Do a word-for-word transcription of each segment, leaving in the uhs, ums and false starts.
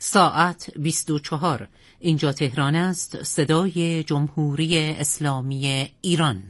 ساعت بیست و چهار. اینجا تهران است. صدای جمهوری اسلامی ایران.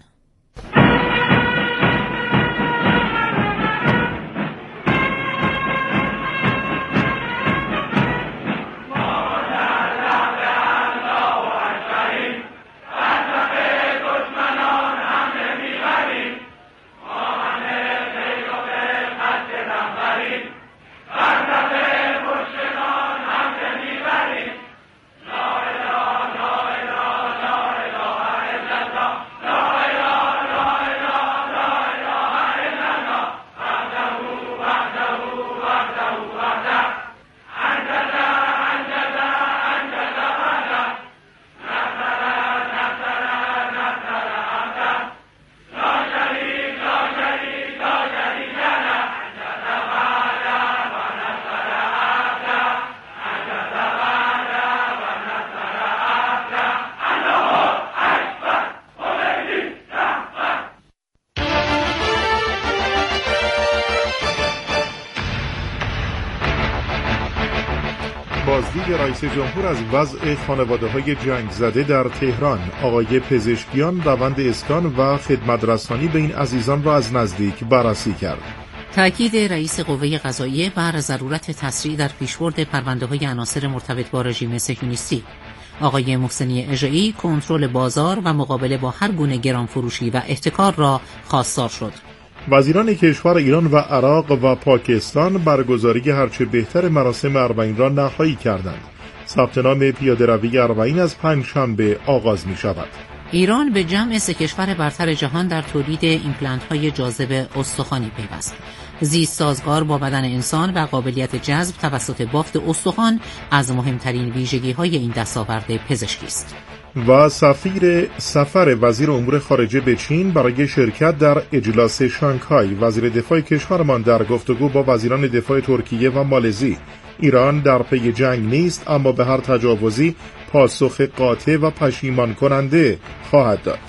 بازدید رئیس جمهور از وضع خانواده‌های جنگ زده در تهران. آقای پزشکیان روند اسکان و خدمت‌رسانی به این عزیزان را از نزدیک بررسی کرد. تأکید رئیس قوه قضاییه بر ضرورت تسریع در پیشبرد پرونده‌های عناصر مرتبط با رژیم صهیونیستی. آقای محسنی اژه‌ای کنترل بازار و مقابله با هر گونه گرانفروشی و احتکار را خواستار شد. وزیران کشور ایران و عراق و پاکستان برگزاری هرچه بهتر مراسم اربعین را نهایی کردند. ثبت نام پیاده روی اربعین از پنجشنبه آغاز می شود. ایران به جمع سه کشور برتر جهان در تولید ایمپلنت های جاذب استخوانی پیوست. زیست سازگار با بدن انسان و قابلیت جذب توسط بافت استخوان از مهمترین ویژگی های این دستاورد پزشکی است. و سفیر سفر وزیر امور خارجه به چین برای شرکت در اجلاس شانگهای. وزیر دفاع کشورمان در گفتگو با وزیران دفاع ترکیه و مالزی. ایران در پی جنگ نیست، اما به هر تجاوزی پاسخ قاطع و پشیمان کننده خواهد داد.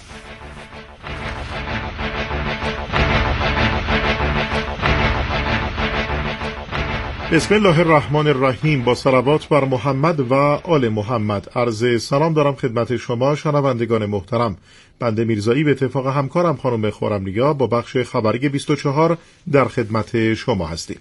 بسم الله الرحمن الرحیم. با صلوات بر محمد و آل محمد. عرض سلام دارم خدمت شما شنوندگان محترم. بنده میرزایی به اتفاق همکارم خانم خرم‌نیا با بخش خبری بیست و چهار در خدمت شما هستیم.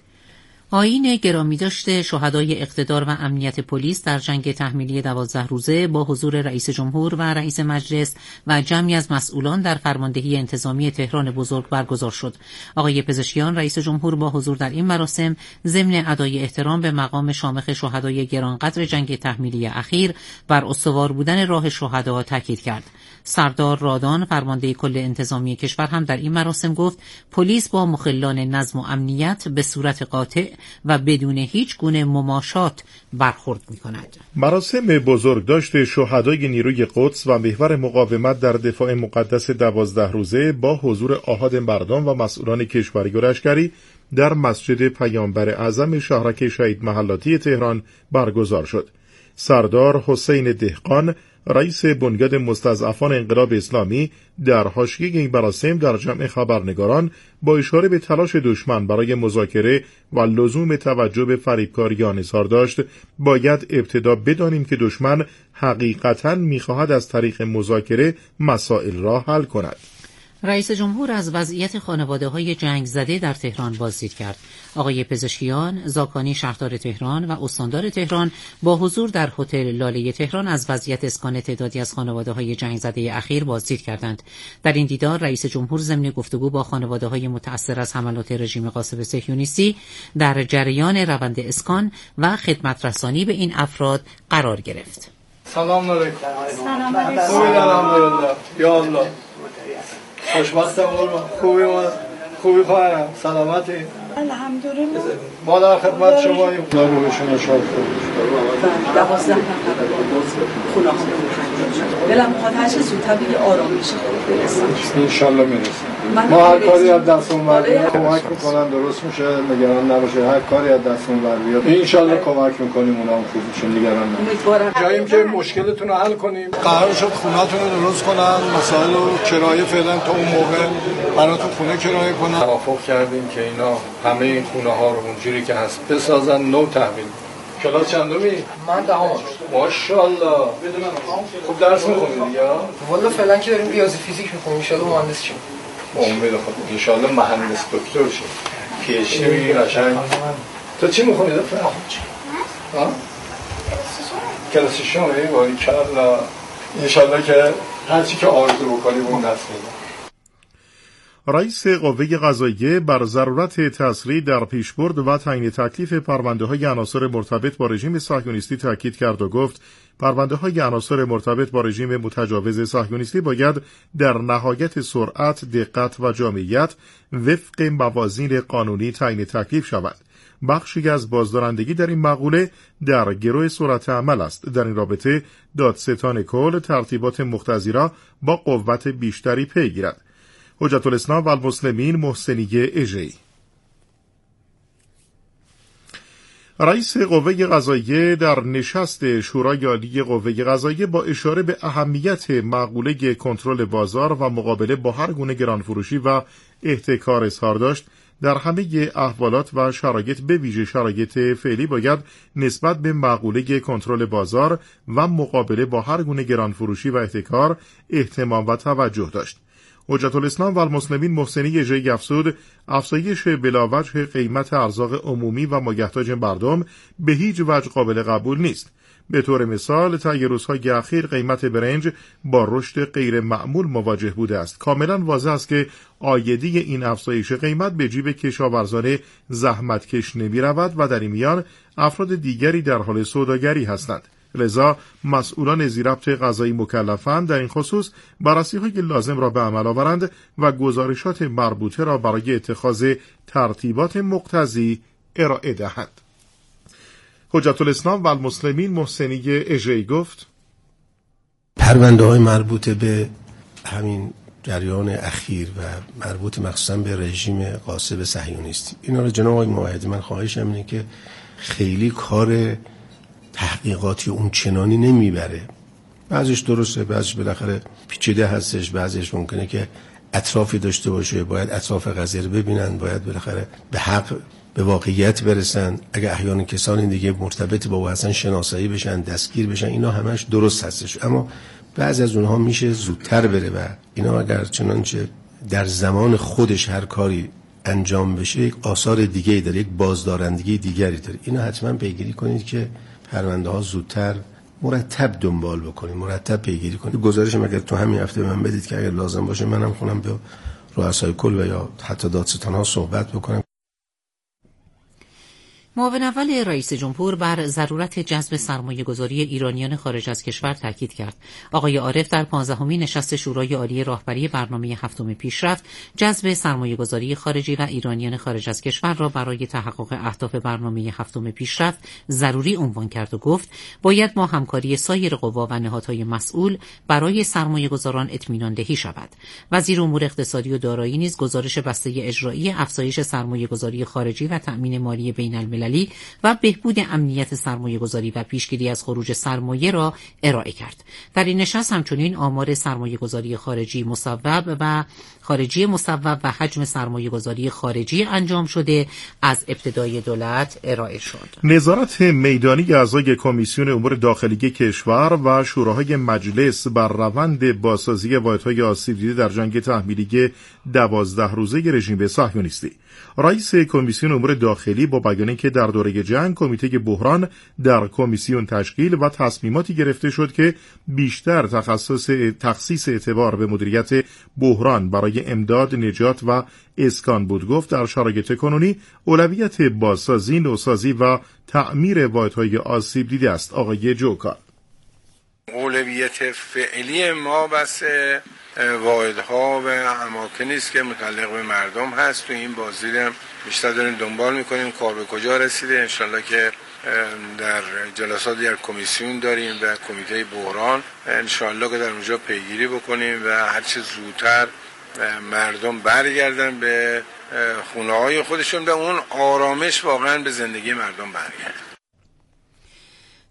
آیین گرامی داشته شهدای اقتدار و امنیت پلیس در جنگ تحمیلی دوازده روزه با حضور رئیس جمهور و رئیس مجلس و جمعی از مسئولان در فرماندهی انتظامی تهران بزرگ برگزار شد. آقای پزشکیان رئیس جمهور با حضور در این مراسم ضمن ادای احترام به مقام شامخ شهدای گرانقدر جنگ تحمیلی اخیر بر استوار بودن راه شهدا تاکید کرد. سردار رادان فرمانده کل انتظامی کشور هم در این مراسم گفت پلیس با مخلان نظم و امنیت به صورت قاطع و بدون هیچ گونه مماشات برخورد می‌کند. مراسم بزرگداشت شهدای نیروی قدس و محور مقاومت در دفاع مقدس دوازده روزه با حضور آحاد مردم و مسئولان کشوری و لشکری در مسجد پیامبر اعظم شهرک شهید محلاتی تهران برگزار شد. سردار حسین دهقان رئیس بنیاد مستضعفان انقلاب اسلامی در حاشیه این مراسم در جمع خبرنگاران با اشاره به تلاش دشمن برای مذاکره و لزوم توجه به فریبکاریان اظهار داشت باید ابتدا بدانیم که دشمن حقیقتاً می‌خواهد از طریق مذاکره مسائل را حل کند. رئیس جمهور از وضعیت خانواده‌های جنگ زده در تهران بازدید کرد. آقای پزشکیان، زاکانی شهردار تهران و استاندار تهران با حضور در هتل لاله تهران از وضعیت اسکان تعدادی از خانواده‌های جنگ زده اخیر بازدید کردند. در این دیدار رئیس جمهور ضمن گفتگو با خانواده‌های متأثر از حملات رژیم غاصب صهیونیستی در جریان روند اسکان و خدمت رسانی به این افراد قرار گرفت. سلام علیکم. سلام علیکم. الحمدلله. یا الله. خوشبختم قربان. خوبی ما خوبی خواهرم سلامتی الحمدلله. ما در خدمت شماییم. خدا روحشون رو شاد کنه. دوازده نفر خونه ها دلم میخواد هر چه زودتر دیگه آرام بشه برسم. ان شاء الله میرسیم. ما هر کاری از دستمون برمیاد کمک میکنن درست میشه، نگران نباشه. هر کاری از دستمون برمیاد ان شاء الله کمک میکنیم اونا هم خوب میشن، نگران نباشید. جاییم که مشکلتون رو حل کنیم. قرار شد خونه‌تون رو درست کنن، مسائل رو کرایه فعلا تا اون موقع براتون خونه کرایه کنن. توافق کردیم که اینا همه این خونه ها رو اونجوری که هست بسازن، نو تحویل. کلاس چندمی؟ من دهم. ماشاءالله. خب درس میخونی دیگه؟ والا فعلا که داریم ریاضی فیزیک میخونیم، ان شاءالله مهندس شیم. امید خدا ان شاءالله مهندس دکتر شیم. پی اچ دی میگیری قشنگ. تو چی میخونی دفعه؟ ها؟ کلاس ششم. وای کلا ان شاءالله که هر چی که آرزو بکنی اون دست میده. رئیس قوه قضاییه بر ضرورت تسریع در پیشبرد و تعیین تکلیف پرونده‌های عناصر مرتبط با رژیم صهیونیستی تاکید کرد و گفت پرونده‌های عناصر مرتبط با رژیم متجاوز صهیونیستی باید در نهایت سرعت، دقت و جامعیت وفق موازین قانونی تعیین تکلیف شود. بخشی از بازدارندگی در این مقوله در گرو سرعت عمل است. در این رابطه دادستان کل ترتیبات مقتضی را با قوت بیشتری پی گیرد. حجت الاسلام و المسلمین محسنیه اژه‌ای. رئیس قوه قضاییه در نشست شورای عالی قوه قضاییه با اشاره به اهمیت مقوله کنترل بازار و مقابله با هر گونه گرانفروشی و احتکار اظهار داشت در همه احوالات و شرایط به ویژه شرایط فعلی باید نسبت به مقوله کنترل بازار و مقابله با هر گونه گرانفروشی و احتکار اهتمام و توجه داشت. حجت الاسلام و المسلمین محسنی اژه‌ای افزود افزایش بلاوجه قیمت ارزاق عمومی و مایحتاج مردم به هیچ وجه قابل قبول نیست. به طور مثال طی روزهای اخیر قیمت برنج با رشد غیر معمول مواجه بوده است. کاملا واضح است که عایدی این افزایش قیمت به جیب کشاورزان زحمتکش نمی رود و در این میان افراد دیگری در حال سوداگری هستند. لذا مسئولان ذی‌ربط قضایی مکلفند در این خصوص بررسی‌های لازم را به عمل آورند و گزارشات مربوطه را برای اتخاذ ترتیبات مقتضی ارائه دهند. حجت الاسلام و المسلمین محسنی اژه‌ای گفت پرونده‌های مربوط به همین جریان اخیر و مربوط مخصوصا به رژیم غاصب صهیونیستی، اینا رو جناب آقای موحدی من خواهشم اینه که خیلی کار تحقیقاتی اون چنانی نمیبره. بعضیش درسته، بعضیش بالاخره پیچیده هستش، بعضیش ممکنه که اطرافی داشته باشه، باید اطراف قضیه رو ببینن، باید بالاخره به حق به واقعیت برسن. اگه احیانا کسانی دیگه مرتبط با او هستن شناسایی بشن، دستگیر بشن، اینا همش درست هستش. اما بعضی از اونها میشه زودتر بره و اینا اگر چنانچه در زمان خودش هر کاری انجام بشه یک آثار دیگه‌ای داره، یک بازدارندگی دیگری داره. اینا حتما پیگیری کنید که پرونده ها زودتر مرتب دنبال بکنید، مرتب پیگیری کنید. گزارشم اگر تو همین هفته من بدید که اگر لازم باشه منم خونم به رؤسای کل و یا حتی دادستان ها صحبت بکنم. معاون اول رئیس جمهور بر ضرورت جذب سرمایه‌گذاری ایرانیان خارج از کشور تاکید کرد. آقای عارف در پانزدهمین نشست شورای عالی راهبری برنامه هفتم پیشرفت جذب سرمایه‌گذاری خارجی و ایرانیان خارج از کشور را برای تحقق اهداف برنامه هفتم پیشرفت ضروری عنوان کرد و گفت باید با همکاری سایر قوا و نهادهای مسئول برای سرمایه‌گذاران اطمینان دهی شود. وزیر امور اقتصادی و دارایی نیز گزارش بسته اجرایی افزایش سرمایه‌گذاری خارجی و تأمین مالی بین‌المللی و بهبود امنیت سرمایه‌گذاری و پیشگیری از خروج سرمایه را ارائه کرد. در این نشست همچنین آمار سرمایه‌گذاری خارجی مصوب و خارجی مصوب و حجم سرمایه‌گذاری خارجی انجام شده از ابتدای دولت ارائه شد. نظارت میدانی اعضای کمیسیون امور داخلی کشور و شوراهای مجلس بر روند بازسازی واحدهای آسیب دیده در جنگ تحمیلی دوازده روزه رژیم صهیونیستی. رئیس کمیسیون امور داخلی با بیانیه که در دوره جنگ کمیته بحران در کمیسیون تشکیل و تصمیماتی گرفته شد که بیشتر تخصص تخصیص اعتبار به مدیریت بحران برای امداد، نجات و اسکان بود، گفت در شرایط کنونی اولویت بازسازی، نوسازی و تعمیر واحدهای آسیب دیده است. آقای جوکار: اولویت فعلی ما بس واحدها و اماکنی است که متعلق به مردم هست. تو این بازدید هم بیشتر داریم دنبال میکنیم کار به کجا رسیده. انشالله که در جلسات در کمیسیون داریم و کمیته بحران، انشالله که در اونجا پیگیری بکنیم و هرچه زودتر مردم برگردن به خونه های خودشون و اون آرامش واقعا به زندگی مردم برگرده.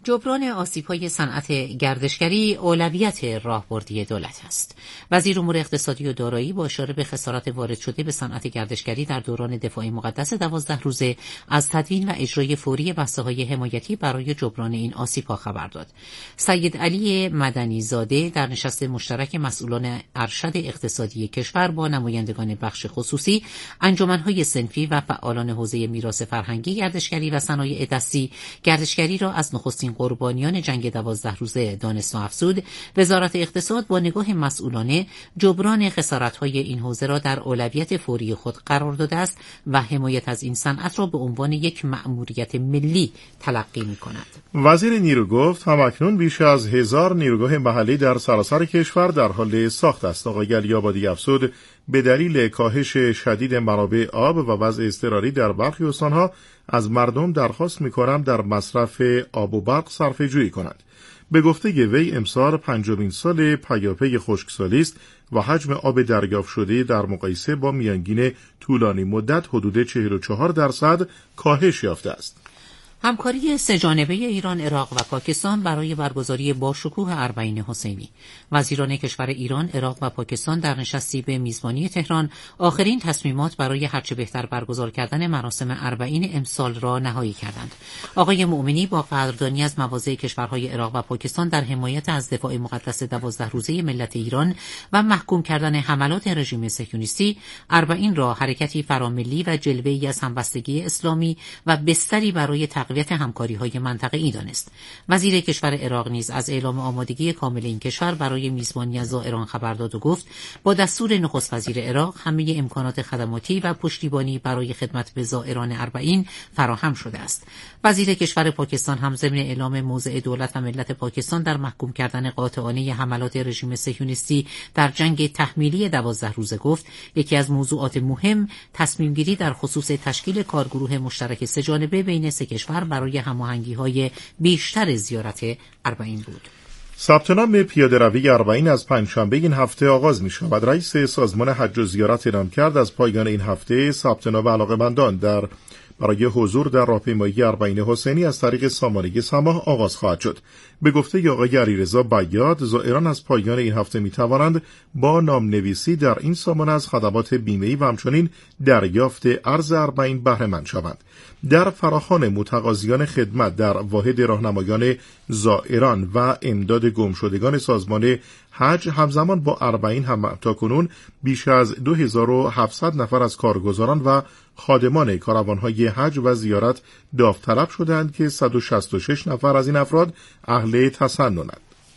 جبران آسیب‌های صنعت گردشگری اولویت راهبردی دولت است. وزیر امور اقتصادی و دارایی با اشاره به خسارات وارد شده به صنعت گردشگری در دوران دفاع مقدس دوازده روزه از تدوین و اجرای فوری بسته‌های حمایتی برای جبران این آسیب‌ها خبر داد. سید علی مدنی زاده در نشست مشترک مسئولان ارشد اقتصادی کشور با نمایندگان بخش خصوصی، انجمن‌های صنفی و فعالان حوزه میراث فرهنگی گردشگری و صنایع دستی گردشگری را از نخستین قربانیان جنگ دوازده روزه دانست و افزود. وزارت اقتصاد با نگاه مسئولانه جبران خسارت‌های این حوزه را در اولویت فوری خود قرار داده است و حمایت از این صنعت را به عنوان یک مأموریت ملی تلقی می‌کند. وزیر نیرو گفت همکنون بیش از هزار نیروگاه محلی در سراسر کشور در حال ساخت است. آقای علی‌آبادی افزود به دلیل کاهش شدید منابع آب و وضع اضطراری در برخی استان‌ها از مردم درخواست می‌کنم در مصرف آب و برق صرفه‌جویی کنند. به گفته وی امسال پنجمین سال پیاپی خشکسالی است و حجم آب دریافت شده در مقایسه با میانگین طولانی مدت حدود چهل و چهار درصد کاهش یافته است. همکاری سه‌جانبه ایران، عراق و پاکستان برای برگزاری باشکوه اربعین حسینی. وزیران کشور ایران، عراق و پاکستان در نشستی به میزبانی تهران آخرین تصمیمات برای هرچه بهتر برگزار کردن مراسم اربعین امسال را نهایی کردند. آقای مومنی با قدردانی از مواضع کشورهای عراق و پاکستان در حمایت از دفاع مقدس دوازده روزه ملت ایران و محکوم کردن حملات رژیم صهیونیستی، اربعین را حرکتی فراملی و جلوه‌ای از همبستگی اسلامی و بستری برای تقویت همکاری‌های منطقه‌ای دانست. وزیر کشور عراق نیز از اعلام آمادگی کامل این کشور برای میزبانی از زائران خبر داد و گفت با دستور نخست وزیر عراق همه امکانات خدماتی و پشتیبانی برای خدمت به زائران اربعین فراهم شده است. وزیر کشور پاکستان هم ضمن اعلام موضع دولت و ملت پاکستان در محکوم کردن قاطعانه حملات رژیم صهیونیستی در جنگ تحمیلی دوازده روزه گفت یکی از موضوعات مهم تصمیم گیری در خصوص تشکیل کارگروه مشترک سه‌جانبه بین سه کشور برای هماهنگی‌های بیشتر زیارت اربعین بود. ثبت نام پیاده‌روی اربعین از پنجشنبه این هفته آغاز می‌شود. رئیس سازمان حج و زیارت اعلام کرد از پایان این هفته ثبت نام علاقه‌مندان در برای حضور در راهپیمایی اربعین حسینی از طریق سامانه سماح آغاز خواهد شد. به گفته آقای علیرضا بیاد، زائران از پایان این هفته می‌توانند با نامنویسی در این سامانه از خدمات بیمه‌ای و همچنین دریافت ارز اربعین بهره مند شوند. در فراخوان متقاضیان خدمت در واحد راهنمایان زائران و امداد گمشدگان سازمان حج همزمان با اربعین هم تاکنون بیش از دو هزار و هفتصد نفر از کارگزاران و خادمان کاروان‌های حج و زیارت داوطلب شدند که صد و شصت و شش نفر از این افراد اهل تسنن‌اند.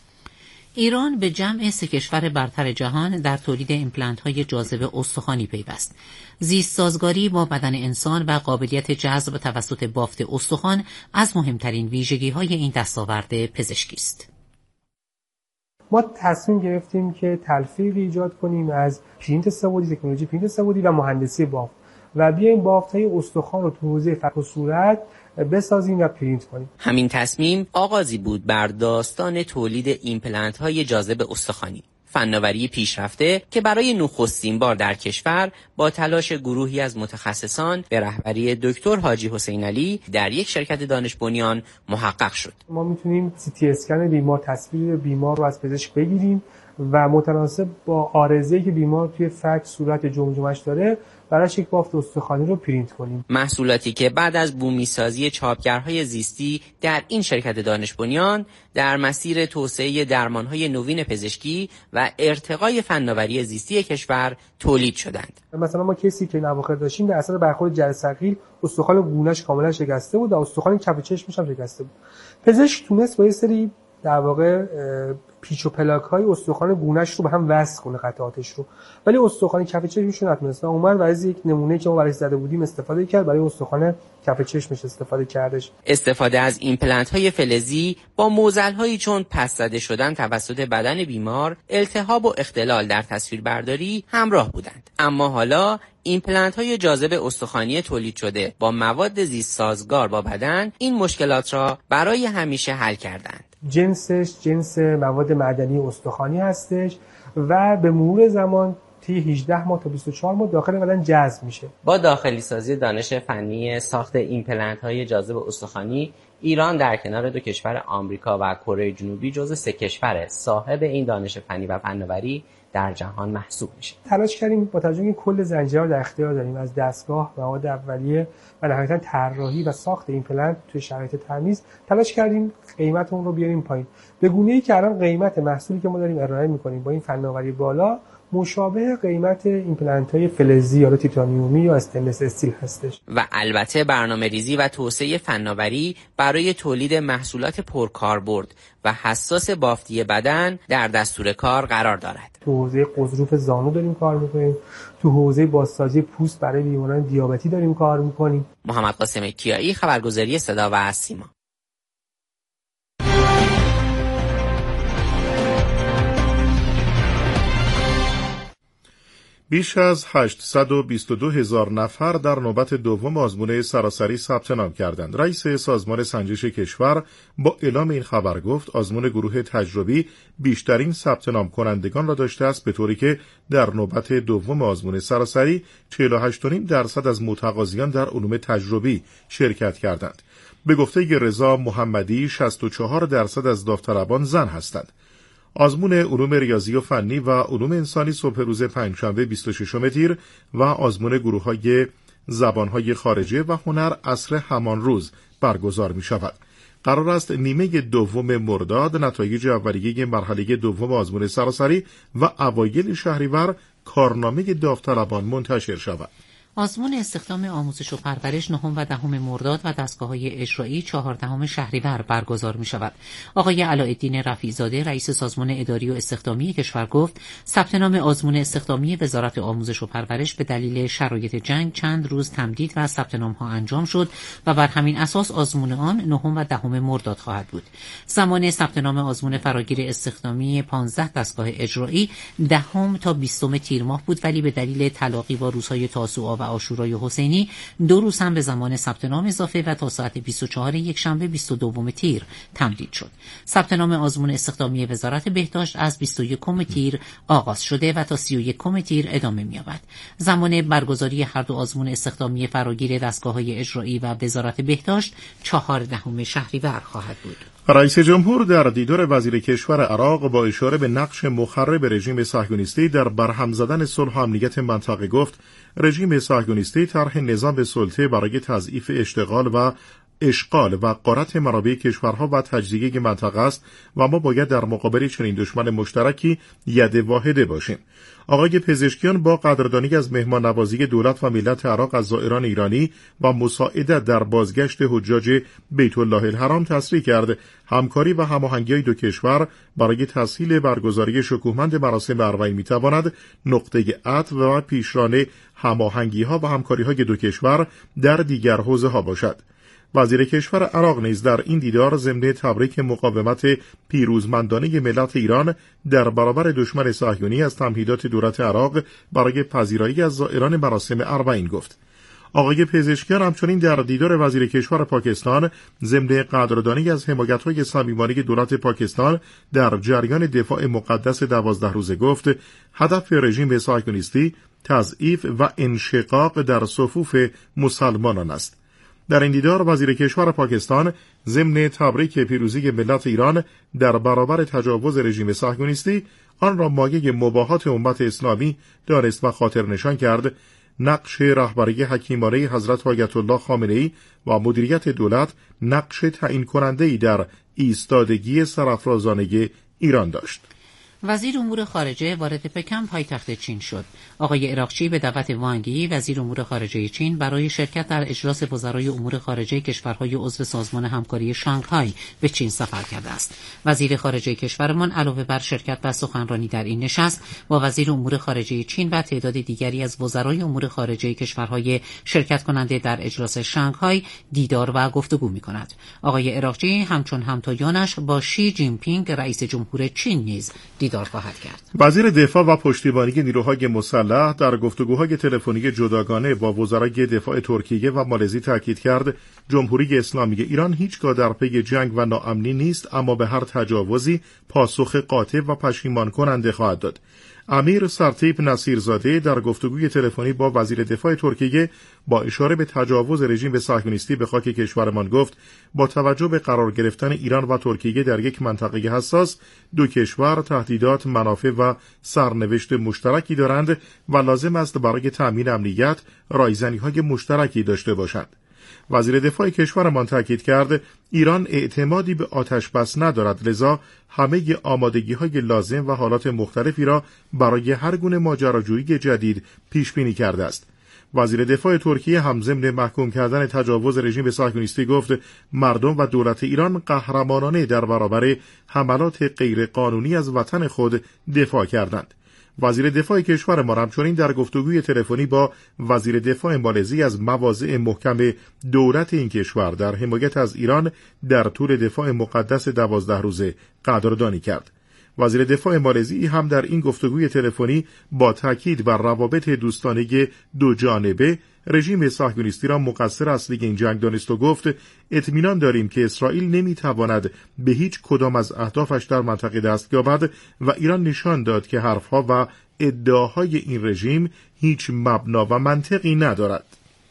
ایران به جمع سه کشور برتر جهان در تولید ایمپلنت‌های جاذبه استخوانی پیوست. زیست سازگاری با بدن انسان و قابلیت جذب توسط بافت استخوان از مهمترین ویژگی‌های این دستاورد پزشکی است. ما تصمیم گرفتیم که تلفیقی ایجاد کنیم از پرینت سه‌بعدی، تکنولوژی پرینت سه‌بعدی و مهندسی بافت و بیایم بافت‌های استخوان رو تو حوزه فک و صورت بسازیم و پرینت کنیم. همین تصمیم آغازی بود بر داستان تولید ایمپلنت‌های جاذب استخوانی، فناوری پیشرفته که برای نخستین بار در کشور با تلاش گروهی از متخصصان به رهبری دکتر حاجی حسین علی در یک شرکت دانش بنیان محقق شد. ما میتونیم سی تی اسکن بیمار، تصویر بیمار رو از پزشک بگیریم و متناسب با عارضه‌ای که بیمار توی فک، صورت، جمجمه‌اش داره براش یک بافت استخوانی رو پرینت کنیم. محصولاتی که بعد از بومی‌سازی چاپگرهای زیستی در این شرکت دانش بنیان در مسیر توسعه درمان‌های نوین پزشکی و ارتقای فناوری زیستی کشور تولید شدند. مثلا ما کسی که نواخر داشتیم در اثر برخورد جرث ثقیل استخوان گونه‌اش کاملا شکسته بود و استخوان کف چشمش هم شکسته بود. پزشک تونست با یه سری در واقع پیچ و پلاک‌های استخوان گونه‌اش رو به هم وصل کنه، قطعاتش رو، ولی استخوان کف چشمش رو نتونست. اومد و از یک نمونه‌ای که ما براش زده بودیم استفاده کرد، برای استخوان کف چشمش استفاده کردش. استفاده از ایمپلنت‌های فلزی با معضل‌هایی چون پس زده شدن توسط بدن بیمار، التهاب و اختلال در تصویربرداری همراه بودند. اما حالا ایمپلنت‌های جاذب استخوانی تولید شده با مواد زیست سازگار با بدن این مشکلات را برای همیشه حل کردند. جنسش جنس مواد معدنی استخوانی هستش و به مرور زمان طی هجده ماه تا بیست و چهار ماه داخل بدن جذب میشه. با داخلی سازی دانش فنی ساخت ایمپلنت‌های جاذب استخوانی، ایران در کنار دو کشور آمریکا و کره جنوبی جزو سه کشور صاحب این دانش فنی و فناوری در جهان محسوب میشه. تلاش کردیم با توجه به کل زنجیره رو در اختیار داریم، از دستگاه، مواد اولیه و نهایتاً طراحی و ساخت این پلنت توی شرایط تمیز، تلاش کردیم قیمت اون رو بیاریم پایین. به گونه‌ای که الان قیمت محصولی که ما داریم ارائه می‌کنیم با این فناوری بالا مشابه قیمت ایمپلنت‌های فلزی یا تیتانیومی یا استنلس استیل هستش. و البته برنامه‌ریزی و توسعه فناوری برای تولید محصولات پرکاربرد و حساس بافتی بدن در دستور کار قرار دارد. تو حوزه قضروف زانو داریم کار می‌کنیم، تو حوزه بازسازی پوست برای بیماران دیابتی داریم کار می‌کنیم. محمد قاسم کیایی، خبرگزاری صدا و سیما. بیش از هشتصد و بیست و دو هزار نفر در نوبت دوم آزمون سراسری ثبت نام کردند. رئیس سازمان سنجش کشور با اعلام این خبر گفت آزمون گروه تجربی بیشترین ثبت نام کنندگان را داشته است، به طوری که در نوبت دوم آزمون سراسری چهل و هشت و نیم درصد از متقاضیان در علوم تجربی شرکت کردند. به گفته رضا محمدی شصت و چهار درصد از داوطلبان زن هستند. آزمون علوم ریاضی و فنی و علوم انسانی صبح روز پنجشنبه بیست و ششم تیر و آزمون گروه‌های زبان‌های خارجه و هنر عصر همان روز برگزار می‌شود. قرار است نیمه دوم مرداد نتایج اولیه مرحله دوم آزمون سراسری و اوایل شهریور کارنامه داوطلبان منتشر شود. آزمون استخدام آموزش و پرورش نهم و دهم مرداد و دستگاه‌های اجرایی چهاردهم شهریور برگزار می‌شود. آقای علاءالدین رفیع‌زاده رئیس سازمان اداری و استخدامی کشور گفت ثبت نام آزمون استخدامی وزارت آموزش و پرورش به دلیل شرایط جنگ چند روز تمدید و ثبت نام‌ها انجام شد و بر همین اساس آزمون آن نهم و دهم مرداد خواهد بود. زمان ثبت نام آزمون فراگیر استخدامی پانزده دستگاه اجرایی دهم تا بیستم تیر ماه بود، ولی به دلیل تلاقی با روزهای تاسوعا و عاشورای حسینی دو روز هم به زمان ثبت نام اضافه و تا ساعت بیست و چهار یکشنبه بیست و دوم تیر تمدید شد. ثبت نام آزمون استخدامی وزارت بهداشت از بیست و یکم تیر آغاز شده و تا سی و یکم تیر ادامه می‌یابد. زمان برگزاری هر دو آزمون استخدامی فراگیر دستگاه‌های اجرایی و وزارت بهداشت چهاردهم شهریور خواهد بود. رئیس جمهور در دیدار وزیر کشور عراق با اشاره به نقش مخرب رژیم صهیونیستی در برهم زدن صلح و امنیت منطقه گفت رژیم صهیونیستی طرح نظام سلطه برای تضعیف اشتغال و اشغال و غارت منابع کشورها و تجزیه منطقه است و ما باید در مقابل چنین دشمن مشترکی ید واحده باشیم. آقای پزشکیان با قدردانی از مهمان نوازی دولت و ملت عراق از زائران ایرانی و مساعدت در بازگشت حجاج بیت الله الحرام تصریح کرد همکاری و هماهنگی دو کشور برای تسهیل برگزاری شکوهمند مراسم اربعین میتواند نقطه عطف و پیشران هماهنگی‌ها و همکاری‌های دو کشور در دیگر حوزه‌ها باشد. وزیر کشور عراق نیز در این دیدار ضمن تبریک مقاومت پیروزمندانه ملت ایران در برابر دشمن صهیونی از تمهیدات دولت عراق برای پذیرایی از زائران مراسم اربعین گفت. آقای پزشکیان همچنین در دیدار وزیر کشور پاکستان ضمن قدردانی از حمایت‌های صمیمانه دولت پاکستان در جریان دفاع مقدس دوازده روزه گفت هدف رژیم صهیونیستی تضعیف و انشقاق در صفوف مسلمانان است. در این دیدار وزیر کشور پاکستان ضمن تبریک پیروزی ملت ایران در برابر تجاوز رژیم صهیونیستی آن را مایه مباهات امت اسلامی دانست و خاطر نشان کرد نقش رهبری حکیمانه حضرت آیت الله خامنه‌ای و مدیریت دولت نقش تعیین کننده‌ای در ایستادگی سرافرازانه ایران داشت. وزیر امور خارجه وارد پکن پایتخت چین شد. آقای عراقچی به دعوت وانگ یی وزیر امور خارجه چین برای شرکت در اجلاس وزرای امور خارجه کشورهای عضو سازمان همکاری شانگهای به چین سفر کرده است. وزیر خارجه کشورمان علاوه بر شرکت و سخنرانی در این نشست با وزیر امور خارجه چین و تعداد دیگری از وزرای امور خارجه کشورهای شرکت کننده در اجلاس شانگهای دیدار و گفتگو می‌کند. آقای عراقچی همچون همتایانش با شی جین پینگ رئیس جمهور چین نیز دیدار خواهد کرد. وزیر دفاع و پشتیبانی نیروهای مسلح در گفتگوهای تلفنی جداگانه با وزرای دفاع ترکیه و مالزی تاکید کرد جمهوری اسلامی ایران هیچگاه در پی جنگ و ناامنی نیست، اما به هر تجاوزی پاسخ قاطع و پشیمان کننده خواهد داد. امیر سرتیپ نصیرزاده در گفتگوی تلفنی با وزیر دفاع ترکیه با اشاره به تجاوز رژیم صهیونیستی به خاک کشورمان گفت با توجه به قرار گرفتن ایران و ترکیه در یک منطقه حساس، دو کشور تهدیدات، منافع و سرنوشت مشترکی دارند و لازم است برای تأمین امنیت رایزنی‌های مشترکی داشته باشند. وزیر دفاع کشورمان تاکید کرد ایران اعتمادی به آتش بس ندارد، لذا همه آمادگی‌های لازم و حالات مختلفی را برای هر گونه ماجراجویی جدید پیش بینی کرده است. وزیر دفاع ترکیه هم ضمن محکوم کردن تجاوز رژیم صهیونیستی گفت مردم و دولت ایران قهرمانانه در برابر حملات غیرقانونی از وطن خود دفاع کردند. وزیر دفاع کشور ما همچنین در گفتگوی تلفنی با وزیر دفاع مالزی از مواضع محکم دولت این کشور در حمایت از ایران در طول دفاع مقدس دوازده روزه قدردانی کرد. وزیر دفاع مالزی هم در این گفتگوی تلفنی با تاکید بر روابط دوستانه دو جانبه رژیم صهیونیستی را مقصر اصلی این جنگ دانست و گفت اطمینان داریم که اسرائیل نمیتواند به هیچ کدام از اهدافش در منطقه دست یابد و ایران نشان داد که حرفها و ادعاهای این رژیم هیچ مبنا و منطقی ندارد.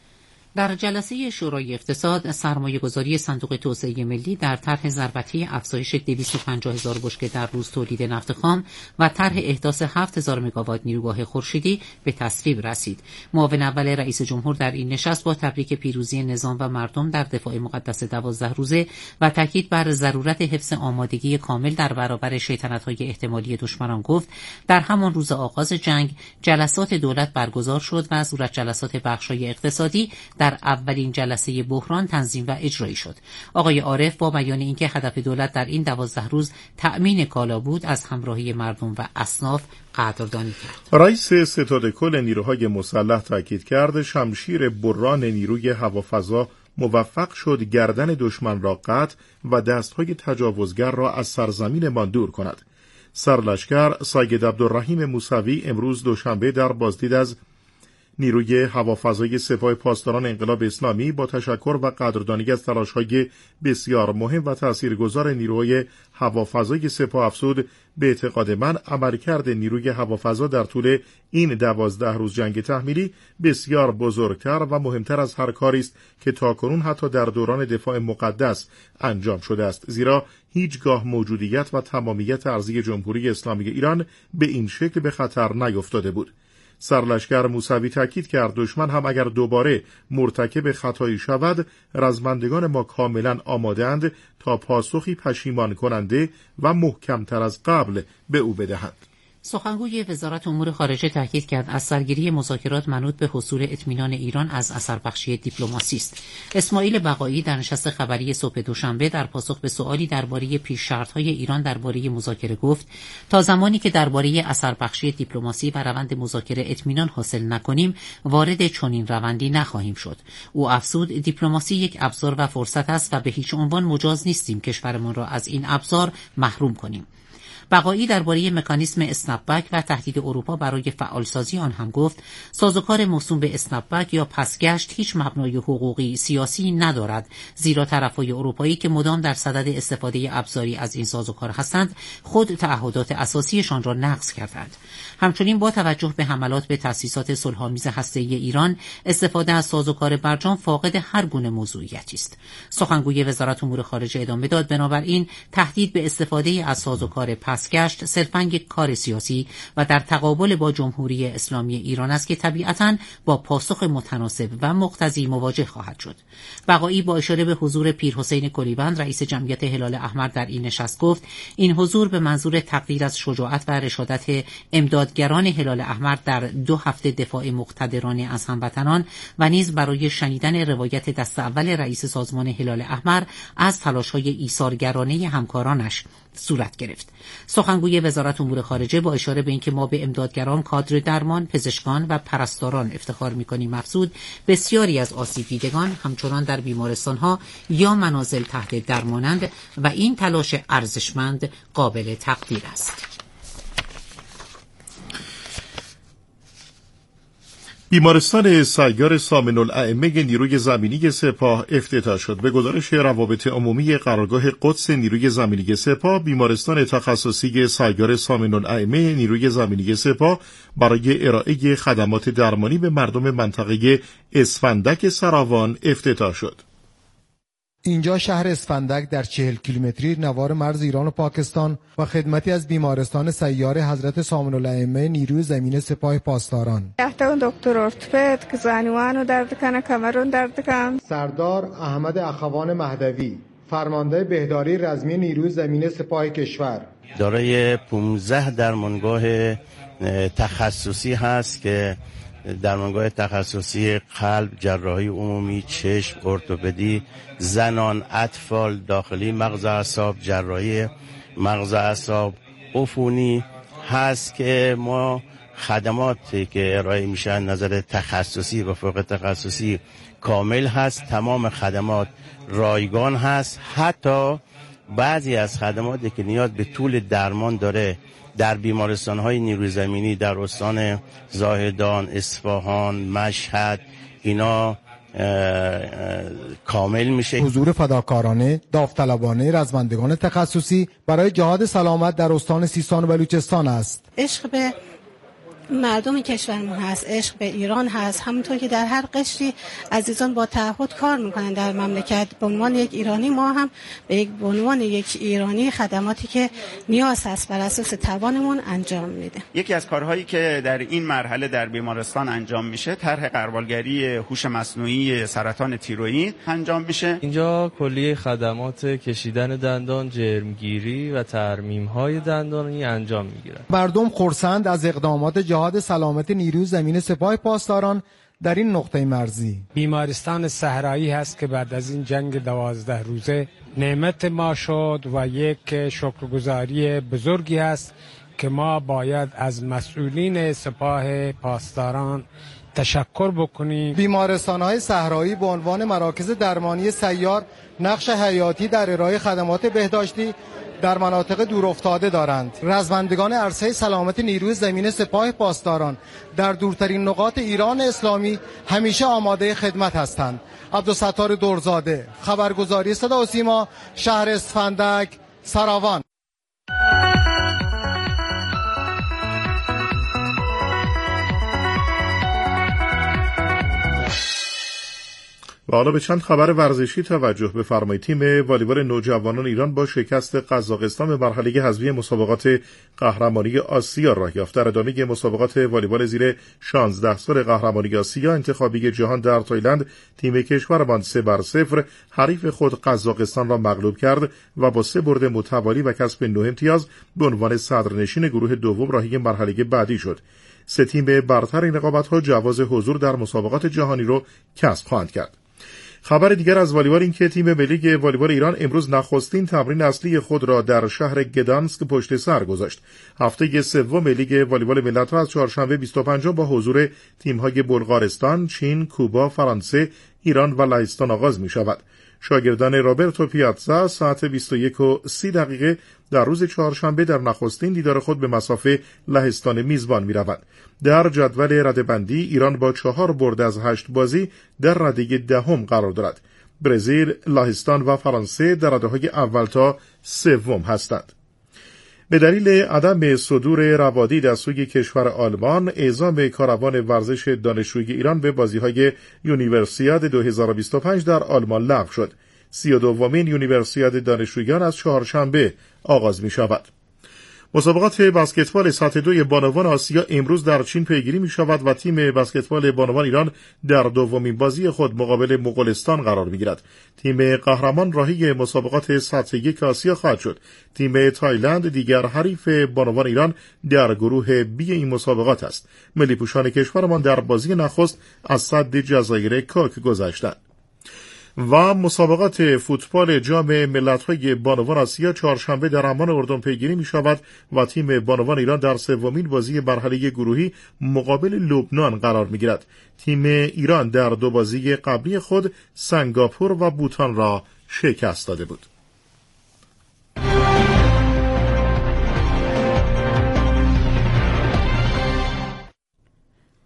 در جلسه شورای اقتصاد، سرمایه‌گذاری صندوق توسعه ملی در طرح ضربتی افزایش دویست و پنجاه هزار بشکه در روز تولید نفت خام و طرح احداث هفت هزار مگاوات نیروگاه خورشیدی به تصویب رسید. معاون اول رئیس جمهور در این نشست با تبریک پیروزی نظام و مردم در دفاع مقدس دوازده روزه و تاکید بر ضرورت حفظ آمادگی کامل در برابر شیطنت‌های احتمالی دشمنان گفت در همان روز آغاز جنگ جلسات دولت برگزار شد و صورت جلسات بخش‌های اقتصادی در اولین جلسه بحران تنظیم و اجرایی شد. آقای عارف با بیان اینکه هدف دولت در این دوازده روز تأمین کالا بود از همراهی مردم و اصناف قدردانی کرد. رئیس ستاد کل نیروهای مسلح تاکید کرد شمشیر بران نیروی هوافضا موفق شد گردن دشمن را قطع و دستهای تجاوزگر را از سرزمینمان دور کند. سرلشکر سید عبدالرحیم موسوی امروز دوشنبه در بازدید از نیروی هوافضای سپاه پاسداران انقلاب اسلامی با تشکر و قدردانی از تلاش‌های بسیار مهم و تاثیرگذار نیروی هوافضای سپاه افزود به اعتقاد من عملکرد نیروی هوافضا در طول این دوازده روز جنگ تحمیلی بسیار بزرگتر و مهمتر از هر کاری است که تاکنون حتی در دوران دفاع مقدس انجام شده است، زیرا هیچگاه موجودیت و تمامیت ارضی جمهوری اسلامی ایران به این شکل به خطر نیفتاده بود. سرلشکر موسوی تاکید کرد دشمن هم اگر دوباره مرتکب خطایی شود رزمندگان ما کاملا آماده‌اند تا پاسخی پشیمان کننده و محکمتر از قبل به او بدهند. سخنگوی وزارت امور خارجه تاکید کرد از سرگیری مذاکرات منوط به حصول اطمینان ایران از اثربخشی دیپلماسی است. اسماعیل بقایی در نشست خبری صبح دوشنبه در پاسخ به سؤالی درباره پیش‌شرط‌های ایران درباره مذاکره گفت تا زمانی که درباره اثربخشی دیپلماسی و روند مذاکره اطمینان حاصل نکنیم وارد چنین روندی نخواهیم شد. او افزود دیپلماسی یک ابزار و فرصت است و به هیچ عنوان مجاز نیستیم کشورمان را از این ابزار محروم کنیم. بقایی درباره مکانیزم اسنپبک و تهدید اروپا برای فعالسازی آن هم گفت سازوکار موسوم به اسنپبک یا پسگشت هیچ مبنای حقوقی سیاسی ندارد، زیرا طرفهای اروپایی که مدام در صدد استفاده ابزاری از این سازوکار هستند خود تعهدات اساسیشان را نقض کردند. همچنین با توجه به حملات به تأسیسات صلح‌آمیز هسته‌ای ایران استفاده از سازوکار برجام فاقد هر گونه موضوعیتی است. سخنگوی وزارت امور خارجه ادامه داد بنابراین تهدید به استفاده از سازوکار پسگشت صرفاً یک کار سیاسی و در تقابل با جمهوری اسلامی ایران است که طبیعتاً با پاسخ متناسب و مقتضی مواجه خواهد شد. بقایی با اشاره به حضور پیرحسین کلیبند رئیس جمعیت هلال احمر در این نشست گفت این حضور به منظور تقدیر از شجاعت و رشادت امدادگران هلال احمر در دو هفته دفاع مقتدرانه از هموطنان و نیز برای شنیدن روایت دست اول رئیس سازمان هلال احمر از تلاش‌های ایثارگرانه همکارانش صورت گرفت. سخنگوی وزارت امور خارجه با اشاره به اینکه ما به امدادگران، کادر درمان، پزشکان و پرستاران افتخار می‌کنیم افزود بسیاری از آسیب دیدگان همچنان در بیمارستان‌ها یا منازل تحت درمانند و این تلاش ارزشمند قابل تقدیر است. بیمارستان سیار سامن الائمه نیروی زمینی سپاه افتتاح شد. به گزارش روابط عمومی قرارگاه قدس نیروی زمینی سپاه، بیمارستان تخصصی سیار سامن الائمه نیروی زمینی سپاه برای ارائه خدمات درمانی به مردم منطقه اسفندک سراوان افتتاح شد. اینجا شهر اسفندک در چهل کیلومتری نوار مرز ایران و پاکستان و خدمتی از بیمارستان سیار حضرت سامن الائمه نیروی زمینی سپاه پاسداران. احتمال دکتر ارتوپد که زانوانو درد کنه، کمرون درد کنه. سردار احمد اخوان مهدوی، فرمانده بهداری رزمی نیروی زمینی سپاه کشور، دارای پانزده درمانگاه تخصصی هست که درمانگاه تخصصی قلب، جراحی عمومی، چشم، ارتوپدی، زنان، اطفال، داخلی مغز اعصاب، جراحی مغز اعصاب، عفونی هست که ما خدماتی که ارائه میشن نظر تخصصی و فوق تخصصی کامل هست. تمام خدمات رایگان هست. حتی بعضی از خدماتی که نیاز به طول درمان داره در بیمارستان‌های نیروی زمینی در استان زاهدان، اصفهان، مشهد اینا کامل میشه. حضور فداکارانه، داوطلبانه رزمندگان تخصصی برای جهاد سلامت در استان سیستان و بلوچستان است. عشق به مردم کشورمون هست، عشق به ایران هست. همونطور که در هر قشری عزیزان با تعهد کار میکنن در مملکت، به عنوان یک ایرانی ما هم به یک به عنوان یک ایرانی خدماتی که نیاز هست بر اساس توانمون انجام میده. یکی از کارهایی که در این مرحله در بیمارستان انجام میشه طرح غربالگری هوش مصنوعی سرطان تیروئید انجام میشه. اینجا کلیه خدمات کشیدن دندان، جرمگیری و ترمیم‌های دندانی انجام میگیرن. مردم خرسند از اقدامات جهاد سلامت نیروی زمینی سپاه پاسداران در این نقطه مرزی. بیمارستان صحرایی هست که بعد از این جنگ دوازده روزه نعمت ما شد و یک شکرگزاری بزرگی است که ما باید از مسئولین سپاه پاسداران تشکر بکنیم. بیمارستان‌های صحرایی به عنوان مراکز درمانی سیار نقش حیاتی در ارائه خدمات بهداشتی در مناطق دورافتاده دارند. رزمندگان عرصه سلامت نیروی زمینی سپاه پاسداران در دورترین نقاط ایران اسلامی همیشه آماده خدمت هستند. عبدالستار دورزاده، خبرگزاری صدا و سیما، شهر اسفندک، سراوان. و حالا به چند خبر ورزشی توجه بفرمایید. تیم والیبال نوجوانان ایران با شکست قزاقستان به مرحله حذفی مسابقات قهرمانی آسیا راه یافت. در ادامه مسابقات والیبال زیر شانزده سال قهرمانی آسیا انتخابی جهان در تایلند، تیم کشورمان سه بر صفر حریف خود قزاقستان را مغلوب کرد و با سه برد متوالی و کسب نه امتیاز به عنوان صدرنشین گروه دوم راهی مرحله بعدی شد. سه تیم برتر این رقابت‌ها جواز حضور در مسابقات جهانی را کسب خواهند کرد. خبر دیگر از والیبال این که تیم ملی والیبال ایران امروز نخستین تمرین اصلی خود را در شهر گدانسک پشت سر گذاشت. هفته سوم لیگ والیبال ملت‌ها از چهارشنبه بیست و پنج با حضور تیم‌های بلغارستان، چین، کوبا، فرانسه، ایران و لهستان آغاز می‌شود. شاگردان رابرتو پیاتزا ساعت بیست و یک و سی دقیقه در روز چهارشنبه در نخستین دیدار خود به مصاف لهستان میزبان می‌روند. در جدول رده‌بندی ایران با چهار برد از هشت بازی در رده دهم قرار دارد. برزیل، لهستان و فرانسه در رده‌های اول تا سوم هستند. به دلیل عدم صدور روادید از سوی کشور آلمان، اعزام کاروان ورزش دانشجویی ایران به بازی‌های یونیورسیاد دو هزار و بیست و پنج در آلمان لغو شد. سی و دومین یونیورسیاد دانشجویان از چهارشنبه آغاز می شود. مسابقات بسکتبال سطح دوی بانوان آسیا امروز در چین پیگیری می شود و تیم بسکتبال بانوان ایران در دومین بازی خود مقابل مغولستان قرار می گیرد. تیم قهرمان راهی مسابقات سطح یک آسیا خواهد شد. تیم تایلند دیگر حریف بانوان ایران در گروه بی این مسابقات است. ملی پوشان کشورمان در بازی نخست از صد جزایر کاک گذشتند. و مسابقات فوتبال جام ملت‌های بانوان آسیا چهارشنبه در عمان اردن پیگیری می شود و تیم بانوان ایران در سومین بازی مرحله گروهی مقابل لبنان قرار می گیرد. تیم ایران در دو بازی قبلی خود سنگاپور و بوتان را شکست داده بود.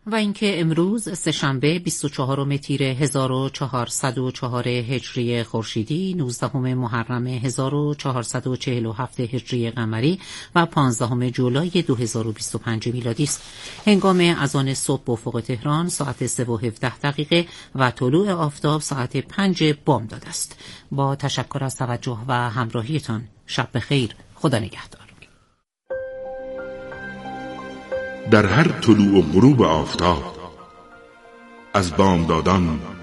و اینکه امروز سه‌شنبه بیست و چهارم تیر هزار و چهارصد و چهار هجری خورشیدی، نوزدهم محرم هزار و چهارصد و چهل و هفت هجری قمری و پانزدهم جولای دو هزار و بیست و پنج میلادی است. هنگام اذان صبح به افق تهران ساعت سه و هفده دقیقه و طلوع آفتاب ساعت پنج بامداد است. با تشکر از توجه و همراهیتان، شب بخیر. خدا نگهدار. در هر طلوع و غروب آفتاب از بامدادان